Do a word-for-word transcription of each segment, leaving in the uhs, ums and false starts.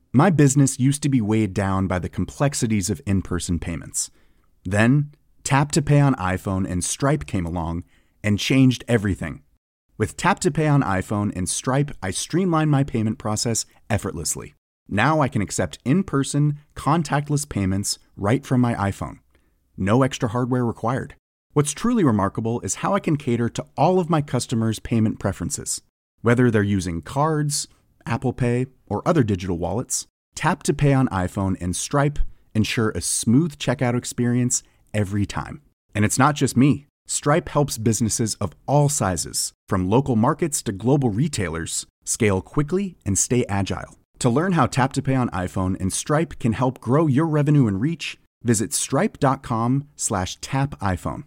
My business used to be weighed down by the complexities of in-person payments. Then, Tap to Pay on iPhone and Stripe came along and changed everything. With Tap to Pay on iPhone and Stripe, I streamlined my payment process effortlessly. Now I can accept in-person, contactless payments right from my iPhone. No extra hardware required. What's truly remarkable is how I can cater to all of my customers' payment preferences. Whether they're using cards, Apple Pay, or other digital wallets, Tap to Pay on iPhone and Stripe ensure a smooth checkout experience every time. And it's not just me. Stripe helps businesses of all sizes, from local markets to global retailers, scale quickly and stay agile. To learn how Tap to Pay on iPhone and Stripe can help grow your revenue and reach, visit stripe.com slash tap iPhone.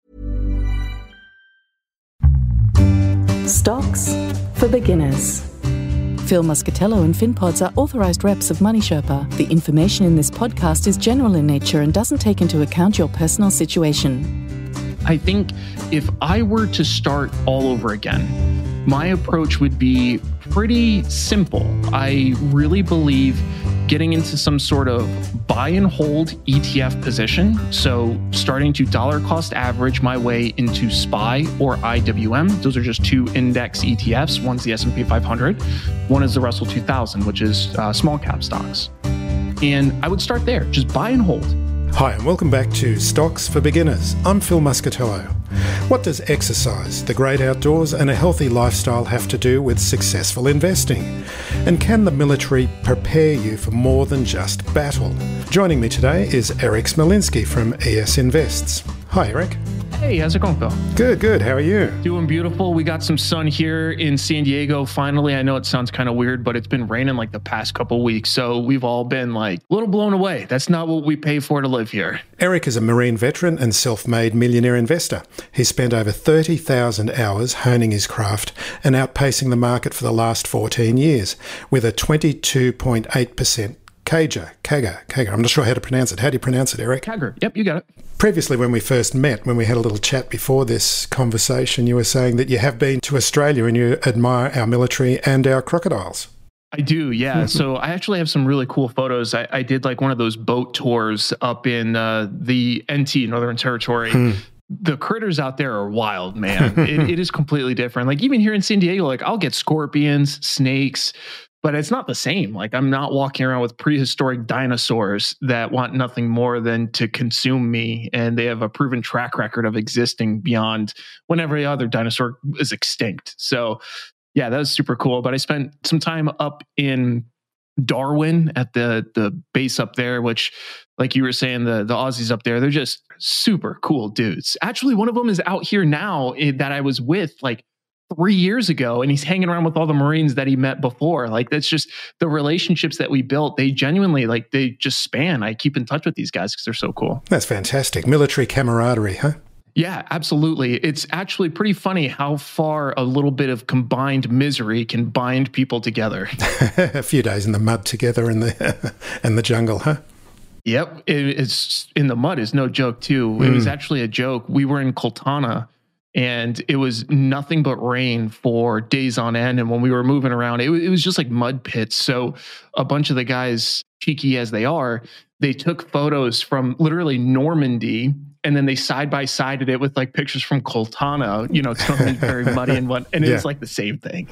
Stocks for beginners. Phil Muscatello and FinPods are authorized reps of Money Sherpa. The information in this podcast is general in nature and doesn't take into account your personal situation. I think if I were to start all over again, my approach would be pretty simple. I really believe getting into some sort of buy and hold E T F position. So starting to dollar cost average my way into S P Y or I W M. Those are just two index E T Fs. One's the S and P five hundred. One is the Russell two thousand, which is uh, small cap stocks. And I would start there, just buy and hold. Hi, and welcome back to Stocks for Beginners. I'm Phil Muscatello. What does exercise, the great outdoors, and a healthy lifestyle have to do with successful investing? And can the military prepare you for more than just battle? Joining me today is Eric Smolinski from E S Invests. Hi, Eric. Hey, how's it going, Phil? Good, good. How are you? Doing beautiful. We got some sun here in San Diego. Finally, I know it sounds kind of weird, but it's been raining like the past couple weeks. So we've all been like a little blown away. That's not what we pay for to live here. Eric is a Marine veteran and self-made millionaire investor. He's spent over thirty thousand hours honing his craft and outpacing the market for the last fourteen years with a twenty-two point eight percent C A G R, C A G R, C A G R. I'm not sure how to pronounce it. How do you pronounce it, Eric? C A G R. Yep, you got it. Previously, when we first met, when we had a little chat before this conversation, you were saying that you have been to Australia and you admire our military and our crocodiles. I do, yeah. So I actually have some really cool photos. I, I did like one of those boat tours up in uh, the N T, Northern Territory. Hmm. The critters out there are wild, man. it, it is completely different. Like even here in San Diego, like I'll get scorpions, snakes, but it's not the same. Like I'm not walking around with prehistoric dinosaurs that want nothing more than to consume me. And they have a proven track record of existing beyond when every other dinosaur is extinct. So yeah, that was super cool. But I spent some time up in Darwin at the the base up there, which like you were saying, the, the Aussies up there, they're just super cool dudes. Actually, one of them is out here now eh, that I was with like three years ago, and he's hanging around with all the Marines that he met before. Like that's just the relationships that we built. They genuinely like they just span. I keep in touch with these guys because they're so cool. That's fantastic. Military camaraderie, huh? Yeah, absolutely. It's actually pretty funny how far a little bit of combined misery can bind people together. A few days in the mud together in the in the jungle, huh? Yep, it, it's in the mud is no joke too. Mm. It was actually a joke. We were in Koltana, and it was nothing but rain for days on end. And when we were moving around, it, it was just like mud pits. So a bunch of the guys, cheeky as they are, they took photos from literally Normandy, and then they side by sided it with like pictures from Koltana, you know, totally very muddy and what, and yeah. It's like the same thing.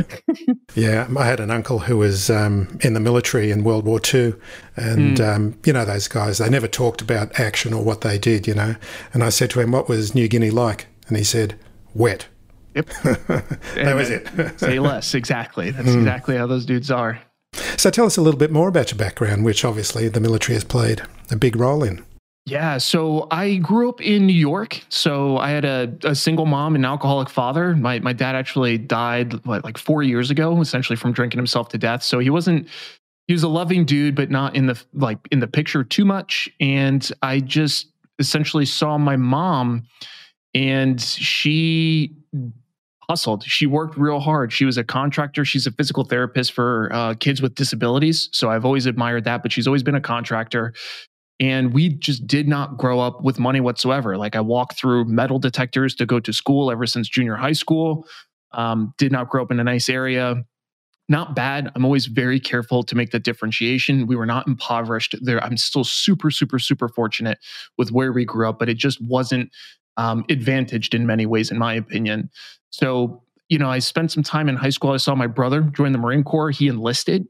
Yeah, I had an uncle who was um, in the military in World War Two, and mm. um, you know those guys. They never talked about action or what they did, you know. And I said to him, "What was New Guinea like?" And he said, "Wet." Yep, that was it. Say less. Exactly. That's mm. exactly how those dudes are. So tell us a little bit more about your background, which obviously the military has played a big role in. Yeah, so I grew up in New York. So I had a, a single mom and an alcoholic father. My my dad actually died what, like four years ago, essentially from drinking himself to death. So he wasn't, he was a loving dude, but not in the like in the picture too much. And I just essentially saw my mom, and she hustled. She worked real hard. She was a contractor. She's a physical therapist for uh, kids with disabilities. So I've always admired that, but she's always been a contractor. And we just did not grow up with money whatsoever. Like I walked through metal detectors to go to school ever since junior high school. Um, did not grow up in a nice area. not bad. I'm always very careful to make the differentiation. We were not impoverished there. I'm still super, super, super fortunate with where we grew up, but it just wasn't um, advantaged in many ways, in my opinion. So, you know, I spent some time in high school. I saw my brother join the Marine Corps. He enlisted,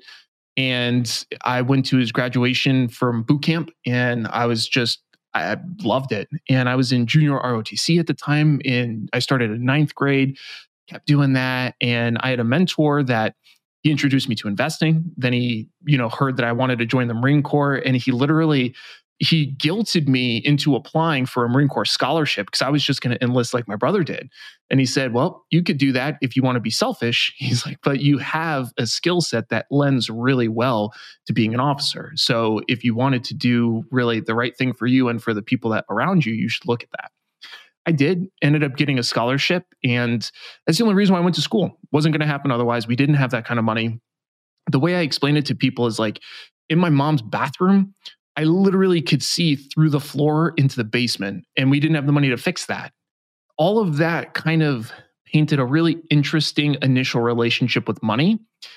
and I went to his graduation from boot camp, and I was just, I loved it. And I was in junior R O T C at the time, and I started in ninth grade, kept doing that. And I had a mentor that he introduced me to investing. Then he, you know, heard that I wanted to join the Marine Corps, and he literally, he guilted me into applying for a Marine Corps scholarship because I was just going to enlist like my brother did. And he said, well, you could do that if you want to be selfish. He's like, but you have a skill set that lends really well to being an officer. So if you wanted to do really the right thing for you and for the people that around you, you should look at that. I did, ended up getting a scholarship. And that's the only reason why I went to school. Wasn't going to happen otherwise. We didn't have that kind of money. The way I explain it to people is like, in my mom's bathroom, I literally could see through the floor into the basement, and we didn't have the money to fix that. All of that kind of painted a really interesting initial relationship with money.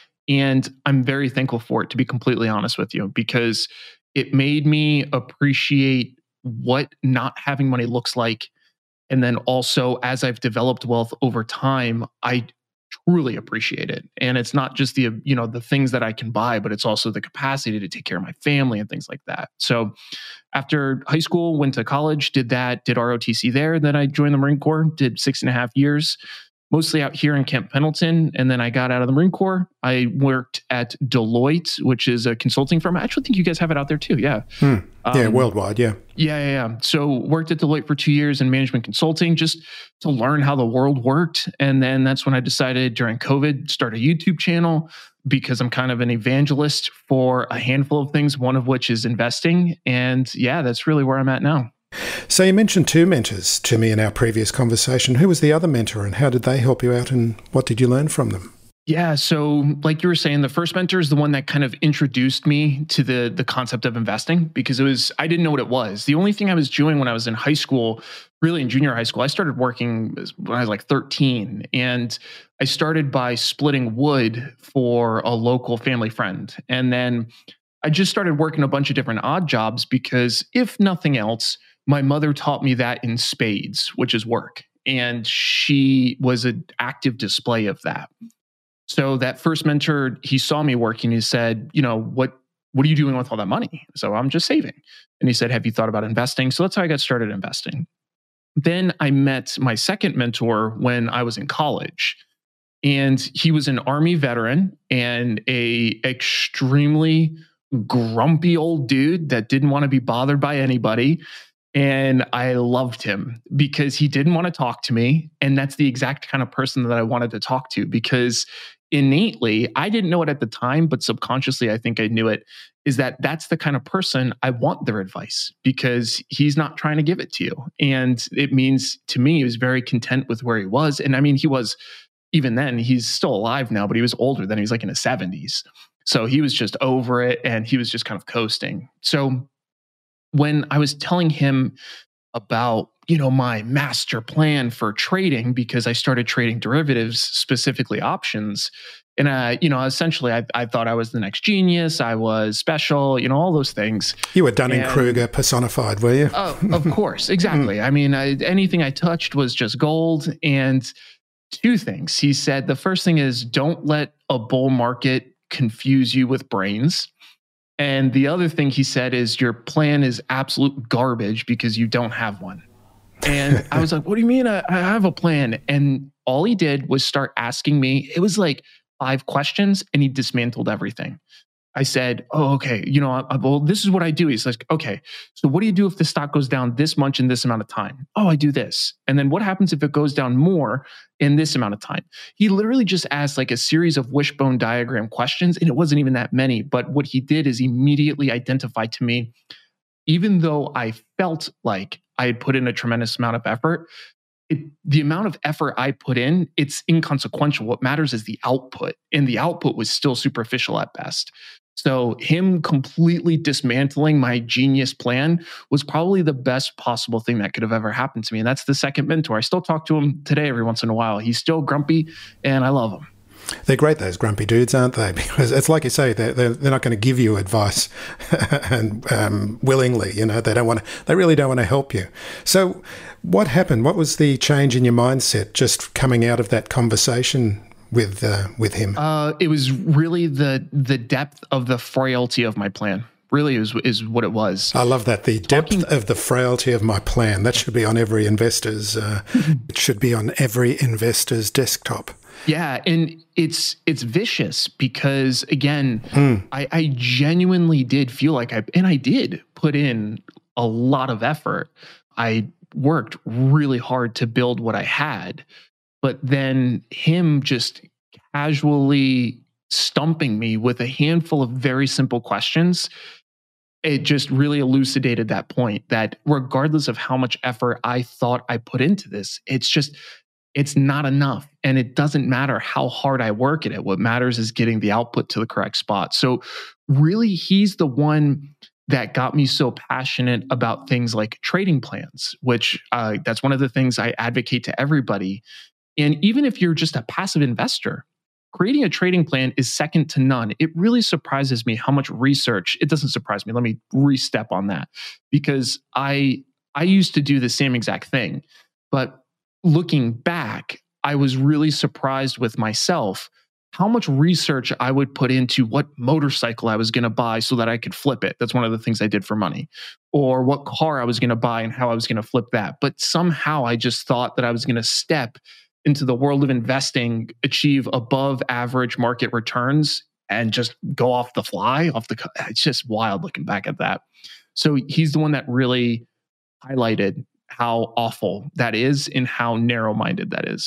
And I'm very thankful for it, to be completely honest with you, because it made me appreciate what not having money looks like. And then also, as I've developed wealth over time, I truly appreciate it. And it's not just the, you know, the things that I can buy, but it's also the capacity to take care of my family and things like that. So after high school, went to college, did that, did R O T C there. Then I joined the Marine Corps, did six and a half years, mostly out here in Camp Pendleton. And then I got out of the Marine Corps. I worked at Deloitte, which is a consulting firm. I actually think you guys have it out there too. Yeah. Hmm. Yeah, um, worldwide. Yeah. Yeah, yeah, yeah. So worked at Deloitte for two years in management consulting, just to learn how the world worked. And then that's when I decided during COVID, start a YouTube channel, because I'm kind of an evangelist for a handful of things, one of which is investing. And yeah, that's really where I'm at now. So you mentioned two mentors to me in our previous conversation. Who was the other mentor, and how did they help you out, and what did you learn from them? Yeah. So like you were saying, the first mentor is the one that kind of introduced me to the the concept of investing, because it was, I didn't know what it was. The only thing I was doing when I was in high school, really in junior high school, I started working when I was like thirteen, and I started by splitting wood for a local family friend. And then I just started working a bunch of different odd jobs because, if nothing else, my mother taught me that in spades, which is work. And she was an active display of that. So that first mentor, he saw me working. He said, you know, what, what are you doing with all that money? So I'm just saving. And he said, have you thought about investing? So that's how I got started investing. Then I met my second mentor when I was in college. And he was an Army veteran and a extremely grumpy old dude that didn't want to be bothered by anybody. And I loved him because he didn't want to talk to me. And that's the exact kind of person that I wanted to talk to, because innately, I didn't know it at the time, but subconsciously, I think I knew it, is that that's the kind of person I want their advice, because he's not trying to give it to you. And it means to me, he was very content with where he was. And I mean, he was, even then, he's still alive now, but he was older than he was like in his seventies. So he was just over it, and he was just kind of coasting. So when I was telling him about, you know, my master plan for trading, because I started trading derivatives, specifically options, and uh, you know, essentially, I, I thought I was the next genius. I was special, you know, all those things. You were Dunning-Kruger personified, were you? Oh, of course, exactly. I mean, I, anything I touched was just gold. And two things he said. The first thing is, don't let a bull market confuse you with brains. And the other thing he said is, your plan is absolute garbage because you don't have one. And I was like, what do you mean I, I have a plan? And all he did was start asking me, it was like five questions, and he dismantled everything. I said, oh, okay, you know, I, well, this is what I do. He's like, okay, so what do you do if the stock goes down this much in this amount of time? Oh, I do this. And then what happens if it goes down more in this amount of time? He literally just asked like a series of wishbone diagram questions, and it wasn't even that many. But what he did is immediately identify to me, even though I felt like I had put in a tremendous amount of effort, It, the amount of effort I put in, it's inconsequential. What matters is the output, and the output was still superficial at best. So him completely dismantling my genius plan was probably the best possible thing that could have ever happened to me. And that's the second mentor. I still talk to him today every once in a while. He's still grumpy, and I love him. They're great, those grumpy dudes, aren't they? Because it's like you say, they're, they're, they're not going to give you advice and um, willingly, you know, they don't want to, they really don't want to help you. So what happened? What was the change in your mindset just coming out of that conversation with uh, with him? Uh, it was really the the depth of the frailty of my plan. Really is is what it was. I love that. The Talking- depth of the frailty of my plan. That should be on every investor's. Uh, it should be on every investor's desktop. Yeah, and it's it's vicious because again, mm. I, I genuinely did feel like I and I did put in a lot of effort. I worked really hard to build what I had, but then him just casually stumping me with a handful of very simple questions, it just really elucidated that point that regardless of how much effort I thought I put into this, it's just, it's not enough. And it doesn't matter how hard I work at it. What matters is getting the output to the correct spot. So really, he's the one that got me so passionate about things like trading plans, which uh, that's one of the things I advocate to everybody. And even if you're just a passive investor, creating a trading plan is second to none. It really surprises me how much research, it doesn't surprise me. Let me re-step on that because I I used to do the same exact thing. But looking back, I was really surprised with myself how much research I would put into what motorcycle I was going to buy so that I could flip it. That's one of the things I did for money. Or what car I was going to buy and how I was going to flip that. But somehow I just thought that I was going to step into the world of investing, achieve above average market returns, and just go off the fly, off the. It's just wild looking back at that. So he's the one that really highlighted how awful that is and how narrow-minded that is.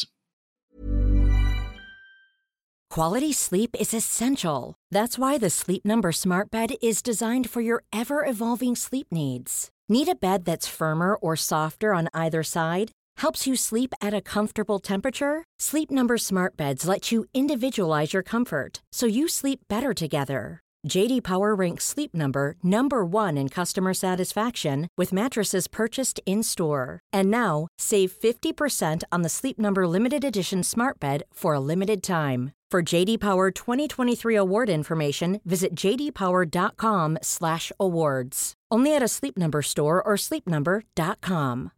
Quality sleep is essential. That's why the Sleep Number Smart Bed is designed for your ever-evolving sleep needs. Need a bed that's firmer or softer on either side? Helps you sleep at a comfortable temperature? Sleep Number Smart Beds let you individualize your comfort so you sleep better together. J D Power ranks Sleep Number number one in customer satisfaction with mattresses purchased in-store. And now, save fifty percent on the Sleep Number Limited Edition Smart Bed for a limited time. For J D Power twenty twenty-three award information, visit j d power dot com slash awards. Only at a Sleep Number store or sleep number dot com.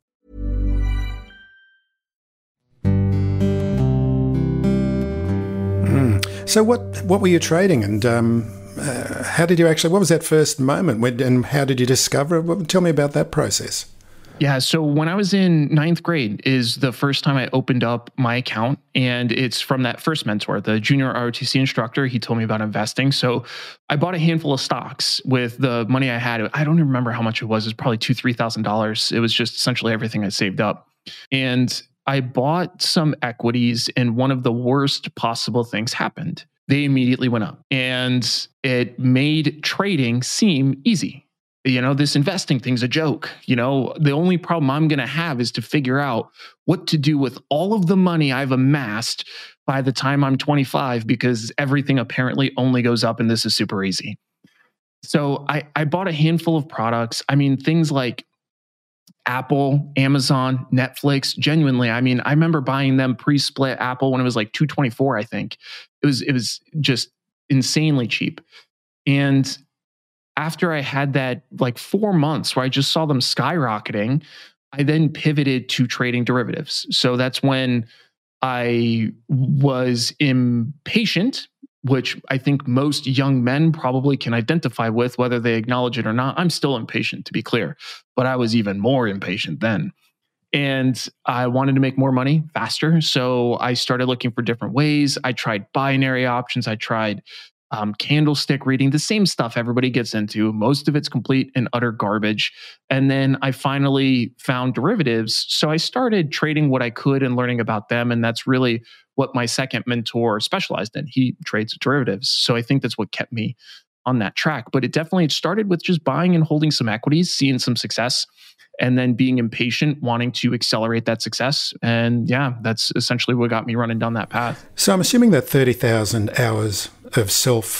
So what what were you trading, and um, uh, how did you actually, what was that first moment, when, and how did you discover it? Tell me about that process. Yeah, so when I was in ninth grade is the first time I opened up my account, and it's from that first mentor, the junior R O T C instructor. He told me about investing. So I bought a handful of stocks with the money I had. I don't even remember how much it was. It was probably two thousand dollars, three thousand dollars. It was just essentially everything I saved up. And I bought some equities, and one of the worst possible things happened. They immediately went up, and it made trading seem easy. You know, this investing thing's a joke. You know, the only problem I'm going to have is to figure out what to do with all of the money I've amassed by the time I'm twenty-five, because everything apparently only goes up and this is super easy. So I, I bought a handful of products. I mean, things like Apple, Amazon, Netflix, genuinely. I mean, I remember buying them pre-split Apple when it was like two twenty-four, I think. It was, it was just insanely cheap. And after I had that like four months where I just saw them skyrocketing, I then pivoted to trading derivatives. So that's when I was impatient, which I think most young men probably can identify with, whether they acknowledge it or not. I'm still impatient, to be clear, but I was even more impatient then. And I wanted to make more money faster. So I started looking for different ways. I tried binary options. I tried Um, candlestick reading, the same stuff everybody gets into. Most of it's complete and utter garbage. And then I finally found derivatives. So I started trading what I could and learning about them. And that's really what my second mentor specialized in. He trades derivatives. So I think that's what kept me on that track. But it definitely started with just buying and holding some equities, seeing some success, and then being impatient, wanting to accelerate that success. And yeah, that's essentially what got me running down that path. So I'm assuming that thirty thousand hours of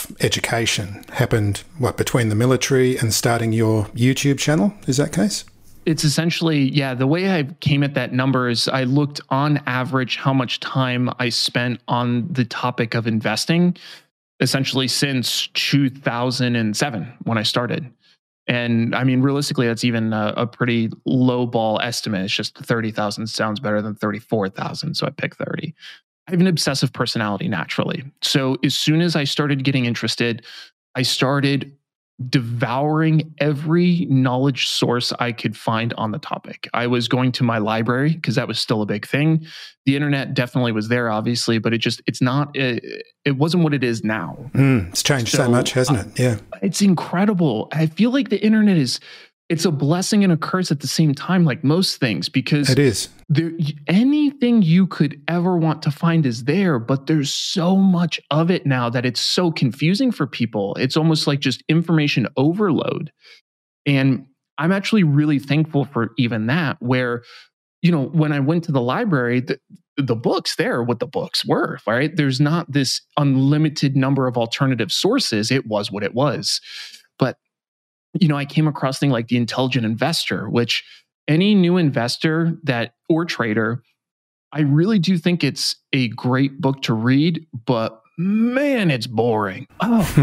self-education happened, what, between the military and starting your YouTube channel? Is that case? It's essentially, yeah, the way I came at that number is I looked on average how much time I spent on the topic of investing, essentially since two thousand seven when I started. And I mean, realistically, that's even a, a pretty low ball estimate. It's just thirty thousand sounds better than thirty-four thousand. So I picked thirty. I have an obsessive personality naturally. So as soon as I started getting interested, I started devouring every knowledge source I could find on the topic. I was going to my library because that was still a big thing. The internet definitely was there, obviously, but it just, it's not, it, it wasn't what it is now. Mm, it's changed so, so much, hasn't it? Yeah. It's incredible. I feel like the internet is, it's a blessing and a curse at the same time, like most things, because it is. There, anything you could ever want to find is there, but there's so much of it now that it's so confusing for people. It's almost like just information overload. And I'm actually really thankful for even that, where, you know, when I went to the library, the, the books there are what the books were, right? There's not this unlimited number of alternative sources. It was what it was. But you know, I came across things like The Intelligent Investor, which any new investor that or trader, I really do think it's a great book to read, but man, it's boring. Oh,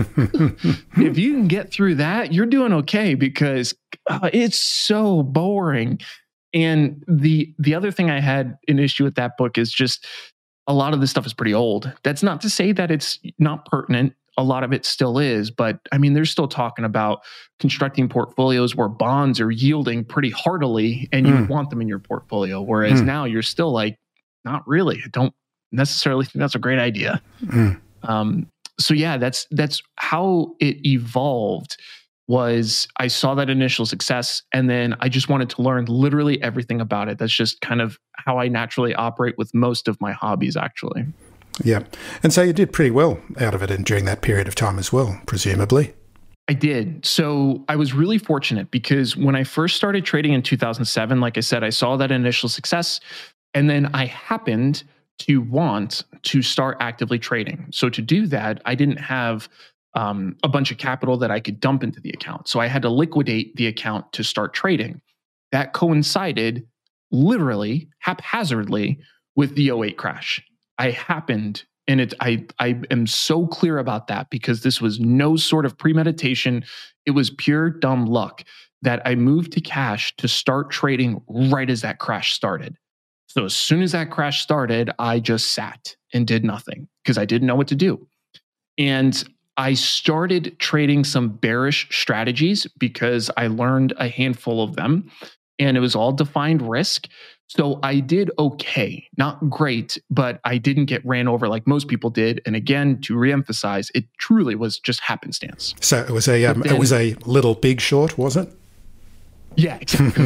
if you can get through that, you're doing okay because uh, it's so boring. And the the other thing I had an issue with that book is just a lot of this stuff is pretty old. That's not to say that it's not pertinent. A lot of it still is, but I mean, they're still talking about constructing portfolios where bonds are yielding pretty heartily and you mm. want them in your portfolio. Whereas mm. now you're still like, not really. I don't necessarily think that's a great idea. Mm. Um, so yeah, that's, that's how it evolved. Was I saw that initial success and then I just wanted to learn literally everything about it. That's just kind of how I naturally operate with most of my hobbies, actually. Yeah. And so you did pretty well out of it and during that period of time as well, presumably. I did. So I was really fortunate because when I first started trading in two thousand seven, like I said, I saw that initial success. And then I happened to want to start actively trading. So to do that, I didn't have um, a bunch of capital that I could dump into the account. So I had to liquidate the account to start trading. That coincided literally haphazardly with the oh eight crash. I happened, and it, I, I am so clear about that because this was no sort of premeditation. It was pure dumb luck that I moved to cash to start trading right as that crash started. So as soon as that crash started, I just sat and did nothing because I didn't know what to do. And I started trading some bearish strategies because I learned a handful of them, and it was all defined risk. So I did okay, not great, but I didn't get ran over like most people did. And again, to reemphasize, it truly was just happenstance. So it was a um, then, it was a little big short, was it? Yeah, exactly.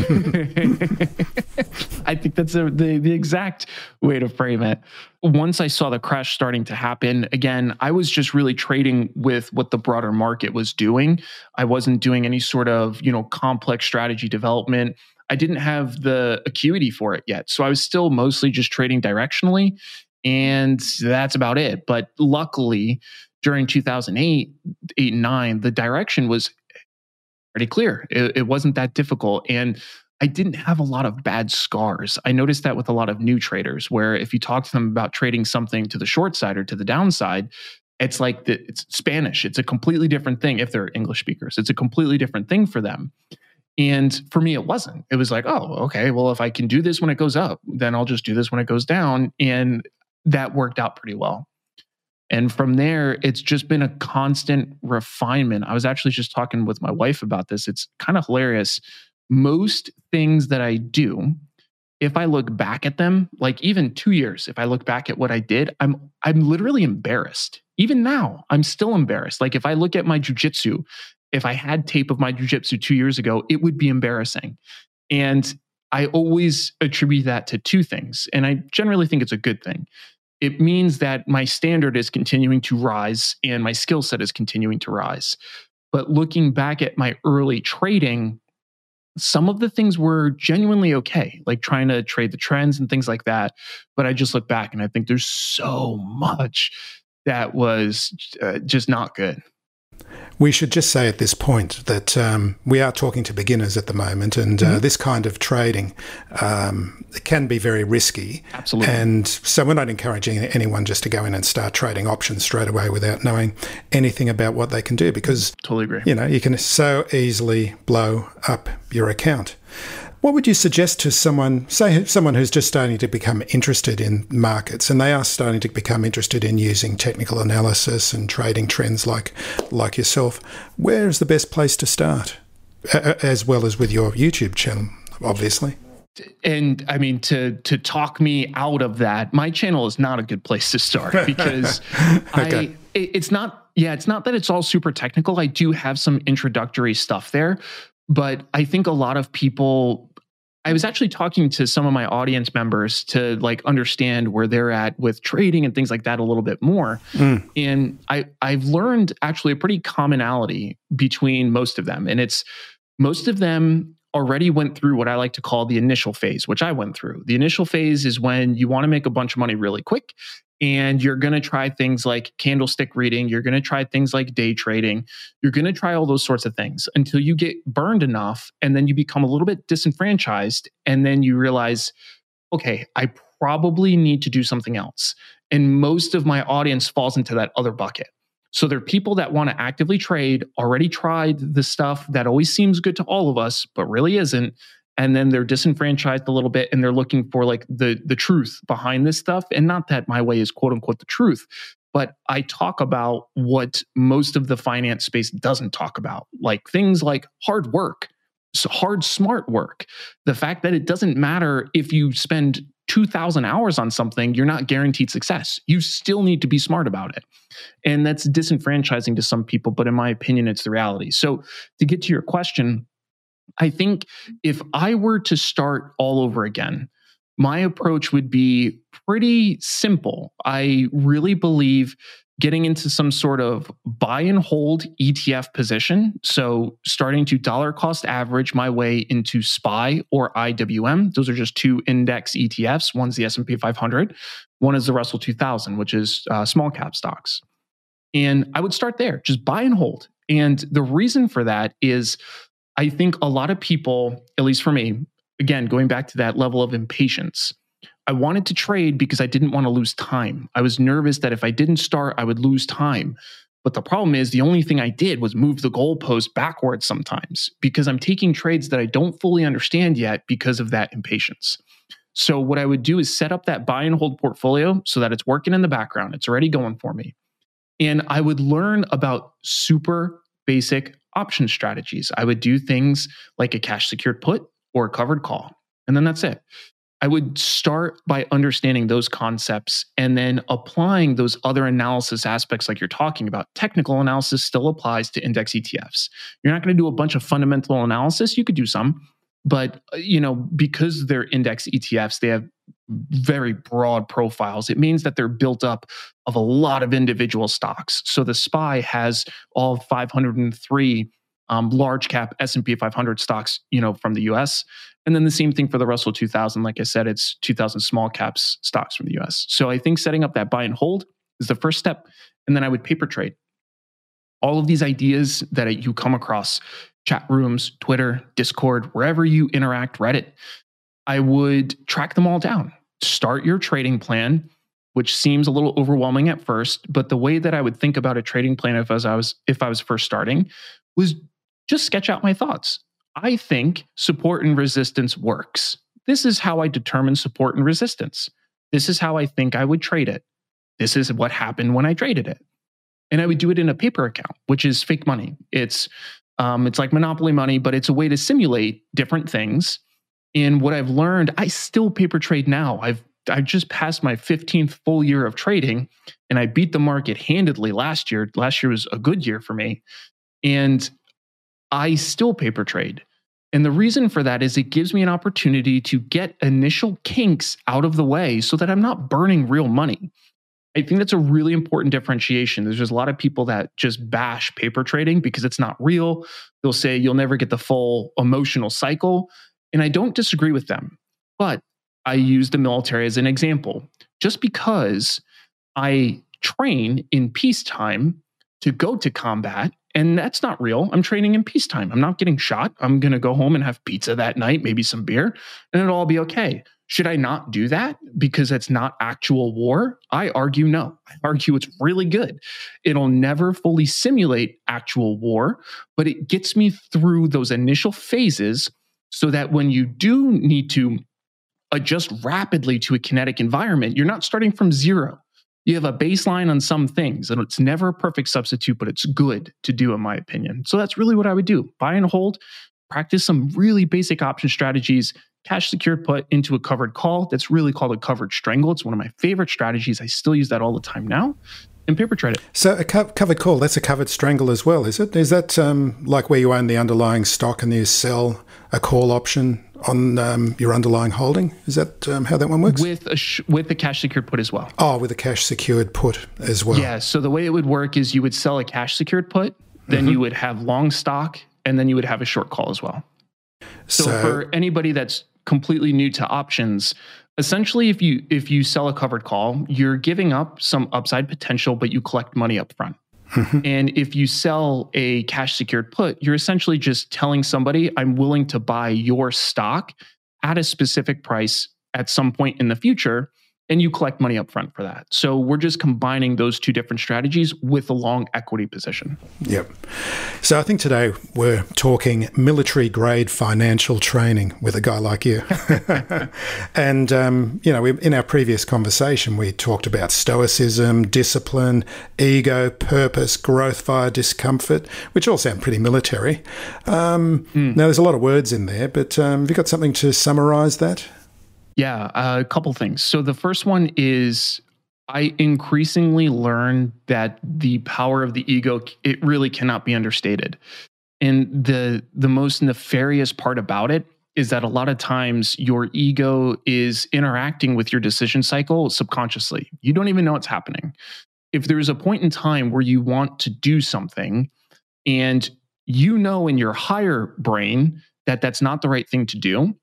I think that's a, the the exact way to frame it. Once I saw the crash starting to happen, again, I was just really trading with what the broader market was doing. I wasn't doing any sort of, you know, complex strategy development. I didn't have the acuity for it yet. So I was still mostly just trading directionally, and that's about it. But luckily, during two thousand eight, eight and nine, the direction was pretty clear. It, it wasn't that difficult. And I didn't have a lot of bad scars. I noticed that with a lot of new traders, where if you talk to them about trading something to the short side or to the downside, it's like the, it's Spanish. It's a completely different thing. If they're English speakers, it's a completely different thing for them. And for me, it wasn't. It was like, oh, okay, well, if I can do this when it goes up, then I'll just do this when it goes down. And that worked out pretty well. And from there, it's just been a constant refinement. I was actually just talking with my wife about this. It's kind of hilarious. Most things that I do, if I look back at them, like even two years, if I look back at what I did, I'm I'm literally embarrassed. Even now, I'm still embarrassed. Like if I look at my jujitsu, if I had tape of my jujitsu two years ago, it would be embarrassing. And I always attribute that to two things. And I generally think it's a good thing. It means that my standard is continuing to rise and my skill set is continuing to rise. But looking back at my early trading, some of the things were genuinely okay, like trying to trade the trends and things like that. But I just look back and I think there's so much that was uh, just not good. We should just say at this point that um, we are talking to beginners at the moment, and mm-hmm. uh, this kind of trading um, can be very risky. Absolutely. And so we're not encouraging anyone just to go in and start trading options straight away without knowing anything about what they can do, because totally agree. You know, you can so easily blow up your account. What would you suggest to someone, say someone who's just starting to become interested in markets, and they are starting to become interested in using technical analysis and trading trends like like yourself? Where is the best place to start? A- as well as with your YouTube channel, obviously. And I mean, to to talk me out of that, my channel is not a good place to start, because okay. I it, it's not, yeah, it's not that it's all super technical. I do have some introductory stuff there, but I think a lot of people, I was actually talking to some of my audience members to like understand where they're at with trading and things like that a little bit more. Mm. And I, I've learned actually a pretty commonality between most of them. And it's most of them already went through what I like to call the initial phase, which I went through. The initial phase is when you want to make a bunch of money really quick, and you're going to try things like candlestick reading. You're going to try things like day trading. You're going to try all those sorts of things until you get burned enough, and then you become a little bit disenfranchised. And then you realize, okay, I probably need to do something else. And most of my audience falls into that other bucket. So there are people that want to actively trade, already tried the stuff that always seems good to all of us, but really isn't. And then they're disenfranchised a little bit, and they're looking for like the, the truth behind this stuff. And not that my way is quote unquote the truth, but I talk about what most of the finance space doesn't talk about, like things like hard work, so hard, smart work. The fact that it doesn't matter if you spend two thousand hours on something, you're not guaranteed success. You still need to be smart about it. And that's disenfranchising to some people, but in my opinion, it's the reality. So to get to your question, I think if I were to start all over again, my approach would be pretty simple. I really believe getting into some sort of buy and hold E T F position. So starting to dollar cost average my way into S P Y or I W M. Those are just two index E T Fs. One's the S and P five hundred. One is the Russell two thousand, which is uh, small cap stocks. And I would start there, just buy and hold. And the reason for that is I think a lot of people, at least for me, again, going back to that level of impatience, I wanted to trade because I didn't want to lose time. I was nervous that if I didn't start, I would lose time. But the problem is the only thing I did was move the goalpost backwards sometimes, because I'm taking trades that I don't fully understand yet because of that impatience. So what I would do is set up that buy and hold portfolio so that it's working in the background. It's already going for me. And I would learn about super basic option strategies. I would do things like a cash secured put or a covered call. And then that's it. I would start by understanding those concepts and then applying those other analysis aspects like you're talking about. Technical analysis still applies to index E T Fs. You're not going to do a bunch of fundamental analysis. You could do some, but you know, because they're index E T Fs, they have very broad profiles. It means that they're built up of a lot of individual stocks. So the S P Y has all five hundred three um, large cap S and P five hundred stocks, you know, from the U S. And then the same thing for the Russell two thousand. Like I said, it's two thousand small caps stocks from the U S. So I think setting up that buy and hold is the first step. And then I would paper trade. All of these ideas that you come across, chat rooms, Twitter, Discord, wherever you interact, Reddit, I would track them all down. Start your trading plan, which seems a little overwhelming at first, but the way that I would think about a trading plan if as I was if I was first starting was just sketch out my thoughts. I think support and resistance works. This is how I determine support and resistance. This is how I think I would trade it. This is what happened when I traded it. And I would do it in a paper account, which is fake money. It's um, it's like monopoly money, but it's a way to simulate different things. And what I've learned, I still paper trade now. I've I just passed my fifteenth full year of trading, and I beat the market handedly last year. Last year was a good year for me. And I still paper trade. And the reason for that is it gives me an opportunity to get initial kinks out of the way so that I'm not burning real money. I think that's a really important differentiation. There's just a lot of people that just bash paper trading because it's not real. They'll say you'll never get the full emotional cycle. And I don't disagree with them. But I use the military as an example. Just because I train in peacetime to go to combat And that's not real. I'm training in peacetime. I'm not getting shot. I'm going to go home and have pizza that night, maybe some beer, and it'll all be okay. Should I not do that because it's not actual war? I argue no. I argue it's really good. It'll never fully simulate actual war, but it gets me through those initial phases so that when you do need to adjust rapidly to a kinetic environment, you're not starting from zero. You have a baseline on some things, and it's never a perfect substitute, but it's good to do, in my opinion. So that's really what I would do. Buy and hold, practice some really basic option strategies, cash secured put into a covered call. That's really called a covered strangle. It's one of my favorite strategies. I still use that all the time now. And paper trade it. So a co- covered call, that's a covered strangle as well, is it? Is that um, like where you own the underlying stock and you sell a call option on um, your underlying holding? Is that um, how that one works? With a sh- with the cash secured put as well. Oh, with a cash secured put as well. Yeah. So the way it would work is you would sell a cash secured put, then mm-hmm. you would have long stock, and then you would have a short call as well. So, so for anybody that's completely new to options, essentially, if you if you sell a covered call, you're giving up some upside potential, but you collect money up front. Mm-hmm. And if you sell a cash secured put, you're essentially just telling somebody, I'm willing to buy your stock at a specific price at some point in the future, and you collect money up front for that. So we're just combining those two different strategies with a long equity position. Yep. So I think today we're talking military grade financial training with a guy like you. And, um, you know, we, in our previous conversation, we talked about stoicism, discipline, ego, purpose, growth via discomfort, which all sound pretty military. Um, mm. Now, there's a lot of words in there, but um, have you got something to summarize that? Yeah, uh, a couple things. So the first one is I increasingly learn that the power of the ego, it really cannot be understated. And the the most nefarious part about it is that a lot of times your ego is interacting with your decision cycle subconsciously. You don't even know it's happening. If there's a point in time where you want to do something and you know in your higher brain that that's not the right thing to do,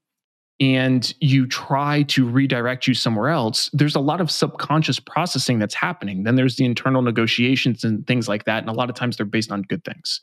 and you try to redirect you somewhere else, there's a lot of subconscious processing that's happening. Then there's the internal negotiations and things like that. And a lot of times they're based on good things.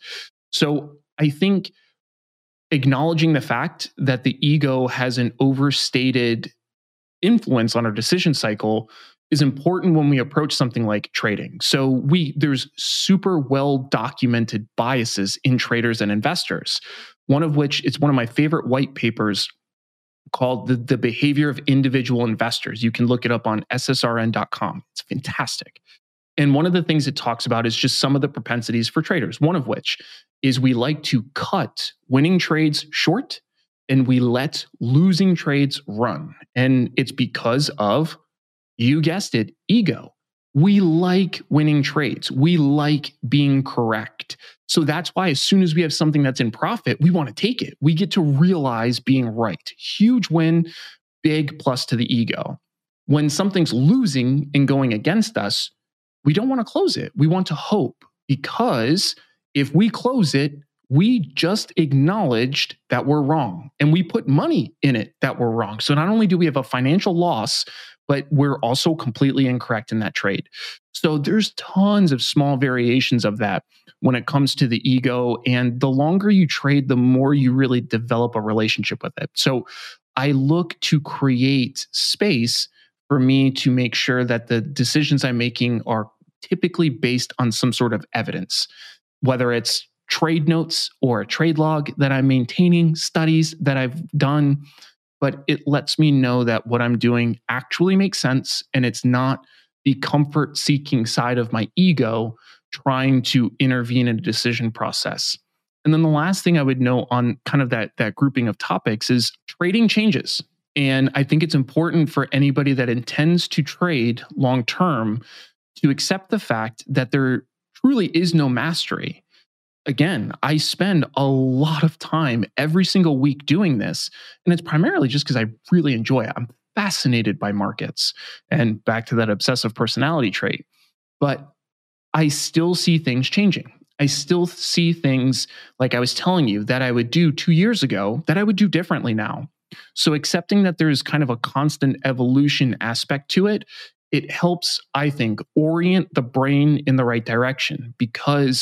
So I think acknowledging the fact that the ego has an overstated influence on our decision cycle is important when we approach something like trading. So we there's super well documented biases in traders and investors, one of which is one of my favorite white papers called the, the Behavior of Individual Investors. You can look it up on S S R N dot com. It's fantastic. And one of the things it talks about is just some of the propensities for traders, one of which is we like to cut winning trades short and we let losing trades run. And it's because of, you guessed it, ego. We like winning trades. We like being correct. So that's why as soon as we have something that's in profit, we want to take it. We get to realize being right. Huge win, big plus to the ego. When something's losing and going against us, we don't want to close it. We want to hope, because if we close it, we just acknowledged that we're wrong and we put money in it that we're wrong. So not only do we have a financial loss, but we're also completely incorrect in that trade. So there's tons of small variations of that when it comes to the ego. And the longer you trade, the more you really develop a relationship with it. So I look to create space for me to make sure that the decisions I'm making are typically based on some sort of evidence, whether it's trade notes or a trade log that I'm maintaining, studies that I've done. But it lets me know that what I'm doing actually makes sense, and it's not the comfort-seeking side of my ego trying to intervene in a decision process. And then the last thing I would note on kind of that, that grouping of topics is trading changes. And I think it's important for anybody that intends to trade long-term to accept the fact that there truly is no mastery. Again, I spend a lot of time every single week doing this, and it's primarily just because I really enjoy it. I'm fascinated by markets, and back to that obsessive personality trait. But I still see things changing. I still see things, like I was telling you, that I would do two years ago that I would do differently now. So accepting that there's kind of a constant evolution aspect to it, it helps, I think, orient the brain in the right direction, because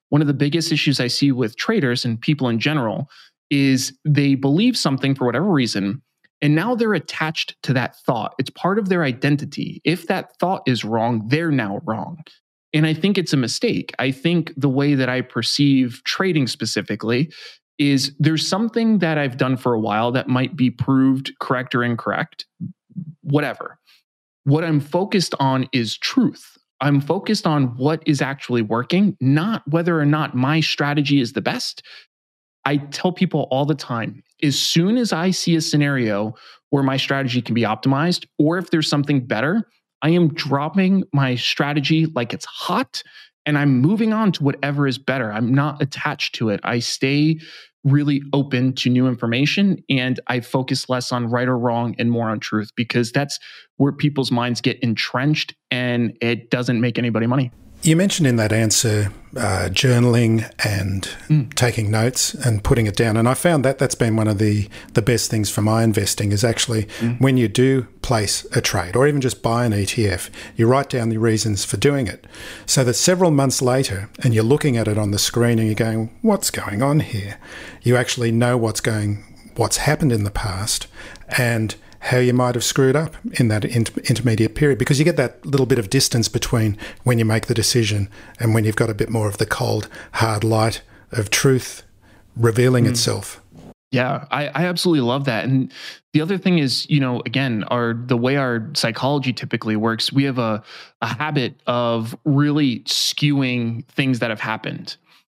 one of the biggest issues I see with traders and people in general is they believe something for whatever reason, and now they're attached to that thought. It's part of their identity. If that thought is wrong, they're now wrong. And I think it's a mistake. I think the way that I perceive trading specifically is there's something that I've done for a while that might be proved correct or incorrect, whatever. What I'm focused on is truth. I'm focused on what is actually working, not whether or not my strategy is the best. I tell people all the time, as soon as I see a scenario where my strategy can be optimized, or if there's something better, I am dropping my strategy like it's hot and I'm moving on to whatever is better. I'm not attached to it. I stay really open to new information and I focus less on right or wrong and more on truth, because that's where people's minds get entrenched and it doesn't make anybody money. You mentioned in that answer uh, journaling and mm. taking notes and putting it down. And I found that that's been one of the, the best things for my investing is actually mm. when you do place a trade or even just buy an E T F, you write down the reasons for doing it so that several months later and you're looking at it on the screen and you're going, what's going on here? You actually know what's going, what's happened in the past and how you might have screwed up in that inter- intermediate period, because you get that little bit of distance between when you make the decision and when you've got a bit more of the cold, hard light of truth revealing mm. itself. Yeah, I, I absolutely love that. And the other thing is, you know, again, our the way our psychology typically works, we have a, a habit of really skewing things that have happened.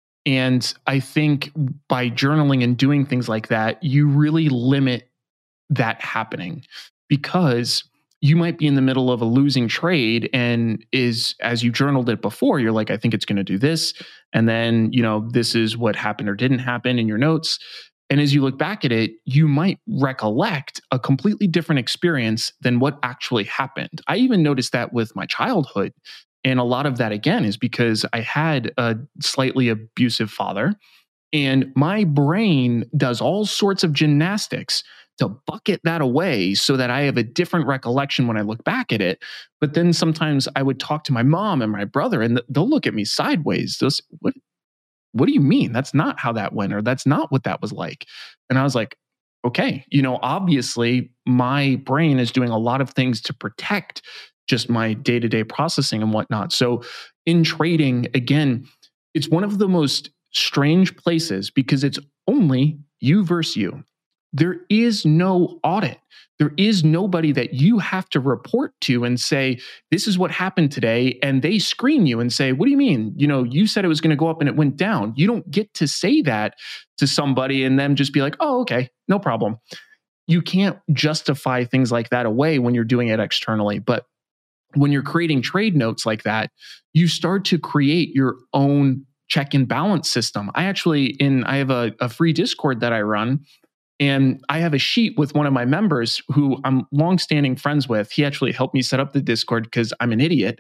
And I think by journaling and doing things like that, you really limit that happening, because you might be in the middle of a losing trade and is, as you journaled it before, you're like, I think it's going to do this. And then, you know, this is what happened or didn't happen in your notes. And as you look back at it, you might recollect a completely different experience than what actually happened. I even noticed that with my childhood. And a lot of that, again, is because I had a slightly abusive father, and my brain does all sorts of gymnastics to bucket that away so that I have a different recollection when I look back at it. But then sometimes I would talk to my mom and my brother and they'll look at me sideways. They'll say, what, what do you mean? That's not how that went, or that's not what that was like. And I was like, okay, you know, obviously my brain is doing a lot of things to protect just my day-to-day processing and whatnot. So in trading, again, it's one of the most strange places because it's only you versus you. There is no audit. There is nobody that you have to report to and say, this is what happened today. And they screen you and say, what do you mean? You know, you said it was going to go up and it went down. You don't get to say that to somebody and then just be like, oh, okay, no problem. You can't justify things like that away when you're doing it externally. But when you're creating trade notes like that, you start to create your own check and balance system. I actually, in I have a, a free Discord that I run. And I have a sheet with one of my members who I'm longstanding friends with. He actually helped me set up the Discord because I'm an idiot.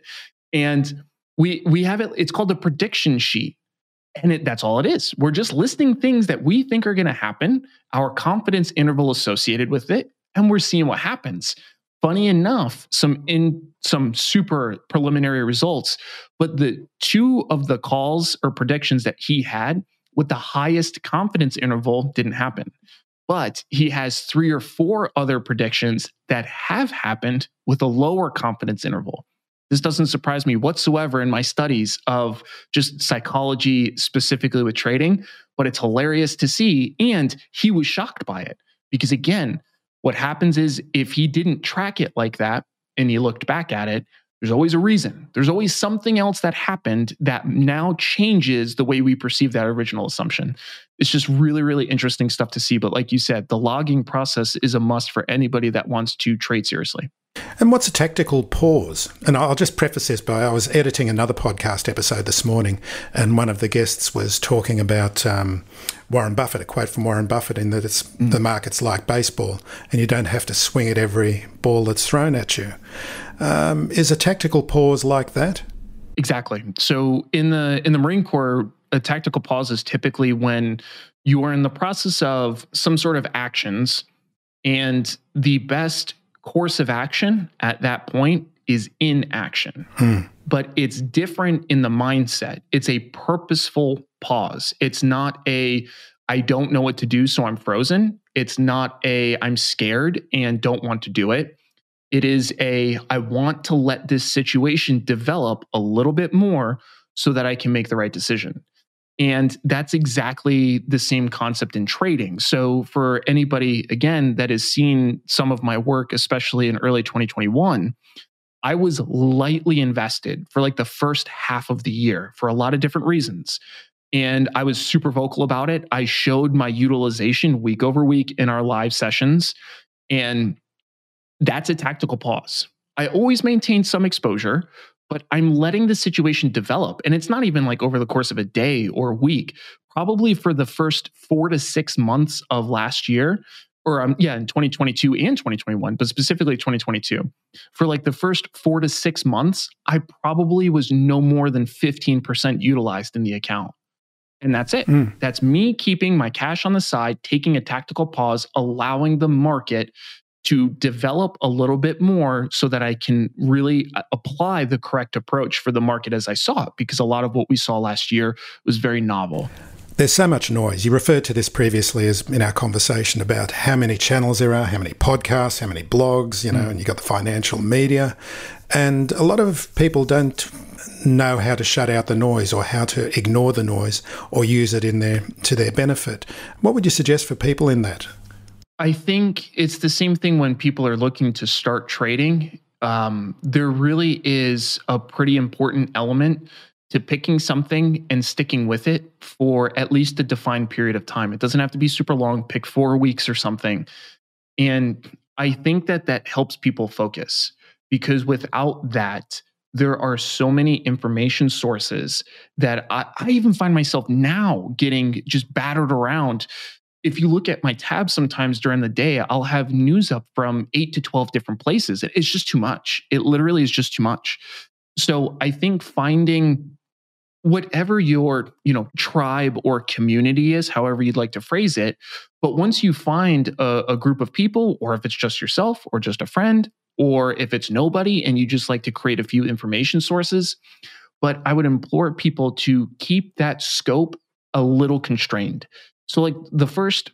And we we have it, it's called the prediction sheet. And it, that's all it is. We're just listing things that we think are going to happen, our confidence interval associated with it, and we're seeing what happens. Funny enough, some in some super preliminary results, but the two of the calls or predictions that he had with the highest confidence interval didn't happen. But he has three or four other predictions that have happened with a lower confidence interval. This doesn't surprise me whatsoever in my studies of just psychology, specifically with trading, but it's hilarious to see. And he was shocked by it because, again, what happens is if he didn't track it like that and he looked back at it, there's always a reason. There's always something else that happened that now changes the way we perceive that original assumption. It's just really, really interesting stuff to see. But like you said, the logging process is a must for anybody that wants to trade seriously. And what's a tactical pause? And I'll just preface this by I was editing another podcast episode this morning, and one of the guests was talking about um, Warren Buffett, a quote from Warren Buffett, in that it's mm. the market's like baseball, and you don't have to swing at every ball that's thrown at you. Um, is a tactical pause like that? Exactly. So in the in the Marine Corps, a tactical pause is typically when you are in the process of some sort of actions, and the best course of action at that point is inaction. Hmm. but it's different in the mindset. It's a purposeful pause. It's not a, I don't know what to do, so I'm frozen. It's not a, I'm scared and don't want to do it. It is a, I want to let this situation develop a little bit more so that I can make the right decision. And that's exactly the same concept in trading. So for anybody, again, that has seen some of my work, especially in early twenty twenty-one, I was lightly invested for like the first half of the year for a lot of different reasons. And I was super vocal about it. I showed my utilization week over week in our live sessions. And that's a tactical pause. I always maintain some exposure, but I'm letting the situation develop. And it's not even like over the course of a day or a week, probably for the first four to six months of last year, or um, yeah, in twenty twenty-two and twenty twenty-one, but specifically twenty twenty-two. For like the first four to six months, I probably was no more than fifteen percent utilized in the account. And that's it. Mm. That's me keeping my cash on the side, taking a tactical pause, allowing the market to develop a little bit more so that I can really apply the correct approach for the market as I saw it, because a lot of what we saw last year was very novel. There's so much noise. You referred to this previously as in our conversation about how many channels there are, how many podcasts, how many blogs, you know, mm. and you've got the financial media. And a lot of people don't know how to shut out the noise or how to ignore the noise or use it in their to their benefit. What would you suggest for people in that? I think it's the same thing when people are looking to start trading. Um, there really is a pretty important element to picking something and sticking with it for at least a defined period of time. It doesn't have to be super long, pick four weeks or something. And I think that that helps people focus, because without that, there are so many information sources that I, I even find myself now getting just battered around. If you look at my tab sometimes during the day, I'll have news up from eight to twelve different places. It's just too much. It literally is just too much. So I think finding whatever your, you know, tribe or community is, however you'd like to phrase it, but once you find a, a group of people, or if it's just yourself or just a friend, or if it's nobody and you just like to create a few information sources, but I would implore people to keep that scope a little constrained. So like the first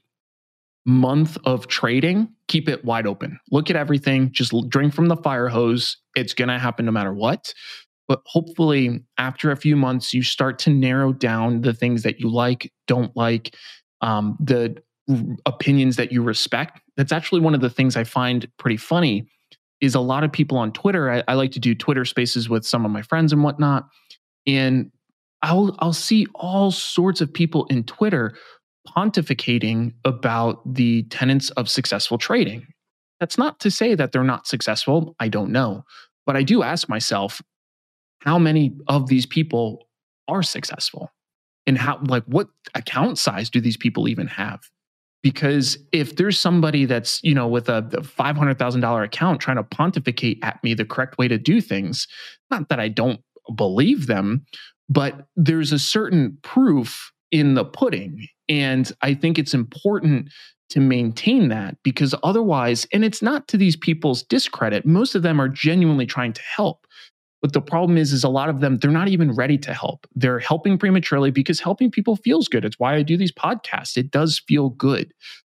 month of trading, keep it wide open. Look at everything, just drink from the fire hose. It's going to happen no matter what. But hopefully after a few months, you start to narrow down the things that you like, don't like, um, the opinions that you respect. That's actually one of the things I find pretty funny is a lot of people on Twitter. I, I like to do Twitter spaces with some of my friends and whatnot. And I'll, I'll see all sorts of people in Twitter pontificating about the tenets of successful trading. That's not to say that they're not successful. I don't know. But I do ask myself, how many of these people are successful? And how, like, what account size do these people even have? Because if there's somebody that's, you know, with a five hundred thousand dollars account trying to pontificate at me the correct way to do things, not that I don't believe them, but there's a certain proof in the pudding. And I think it's important to maintain that, because otherwise, and it's not to these people's discredit, most of them are genuinely trying to help. But the problem is, is a lot of them, they're not even ready to help. They're helping prematurely because helping people feels good. It's why I do these podcasts. It does feel good,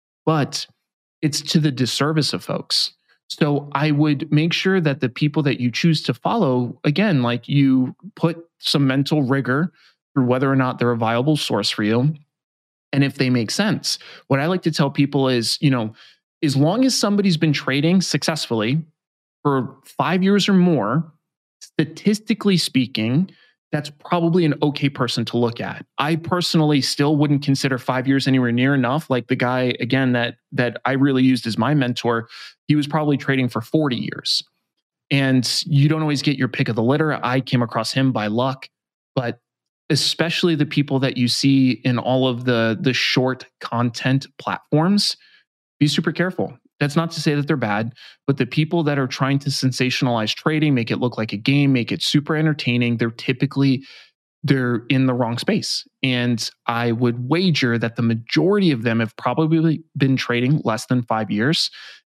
but it's to the disservice of folks. So I would make sure that the people that you choose to follow, again, like you put some mental rigor through whether or not they're a viable source for you. And if they make sense. What I like to tell people is, you know, as long as somebody's been trading successfully for five years or more, statistically speaking, that's probably an okay person to look at. I personally still wouldn't consider five years anywhere near enough. Like the guy, again, that that I really used as my mentor, he was probably trading for forty years. And you don't always get your pick of the litter. I came across him by luck, but especially the people that you see in all of the, the short content platforms, be super careful. That's not to say that they're bad, but the people that are trying to sensationalize trading, make it look like a game, make it super entertaining, they're typically, they're in the wrong space. And I would wager that the majority of them have probably been trading less than five years.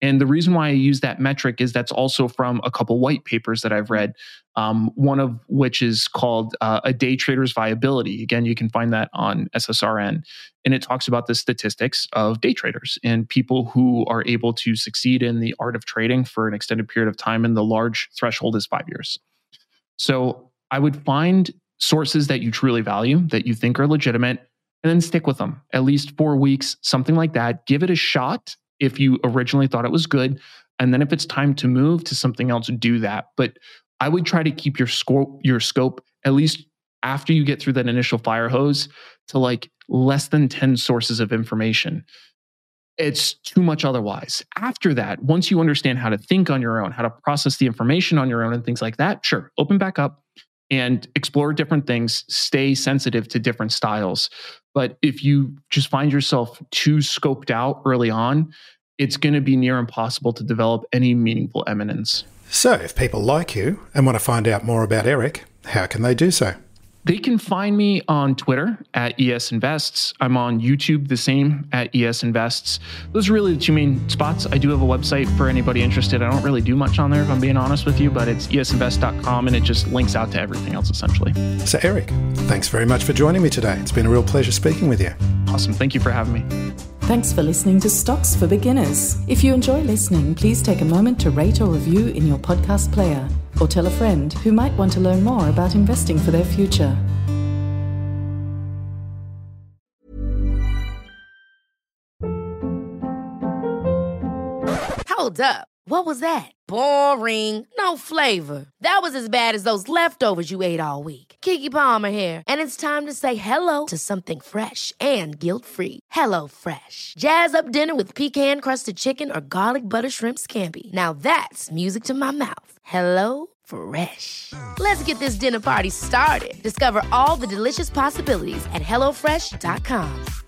And the reason why I use that metric is that's also from a couple white papers that I've read, um, one of which is called uh, A Day Trader's Viability. Again, you can find that on S S R N. And it talks about the statistics of day traders and people who are able to succeed in the art of trading for an extended period of time. And the large threshold is five years. So I would find sources that you truly value, that you think are legitimate, and then stick with them at least four weeks, something like that. Give it a shot if you originally thought it was good. And then if it's time to move to something else, do that. But I would try to keep your scope, your scope, at least after you get through that initial fire hose, to like less than ten sources of information. It's too much otherwise. After that, once you understand how to think on your own, how to process the information on your own and things like that, sure, open back up and explore different things, stay sensitive to different styles. But if you just find yourself too scoped out early on, it's going to be near impossible to develop any meaningful eminence. So if people like you and want to find out more about Eric, how can they do so? They can find me on Twitter at E S Invests. I'm on YouTube, the same, at E S Invests. Those are really the two main spots. I do have a website for anybody interested. I don't really do much on there, if I'm being honest with you, but it's E S invest dot com, and it just links out to everything else, essentially. So Eric, thanks very much for joining me today. It's been a real pleasure speaking with you. Awesome. Thank you for having me. Thanks for listening to Stocks for Beginners. If you enjoy listening, please take a moment to rate or review in your podcast player, or tell a friend who might want to learn more about investing for their future. Hold up. What was that? Boring. No flavor. That was as bad as those leftovers you ate all week. Keke Palmer here, and it's time to say hello to something fresh and guilt-free. Hello Fresh. Jazz up dinner with pecan-crusted chicken or garlic butter shrimp scampi. Now that's music to my mouth. Hello Fresh. Let's get this dinner party started. Discover all the delicious possibilities at hello fresh dot com.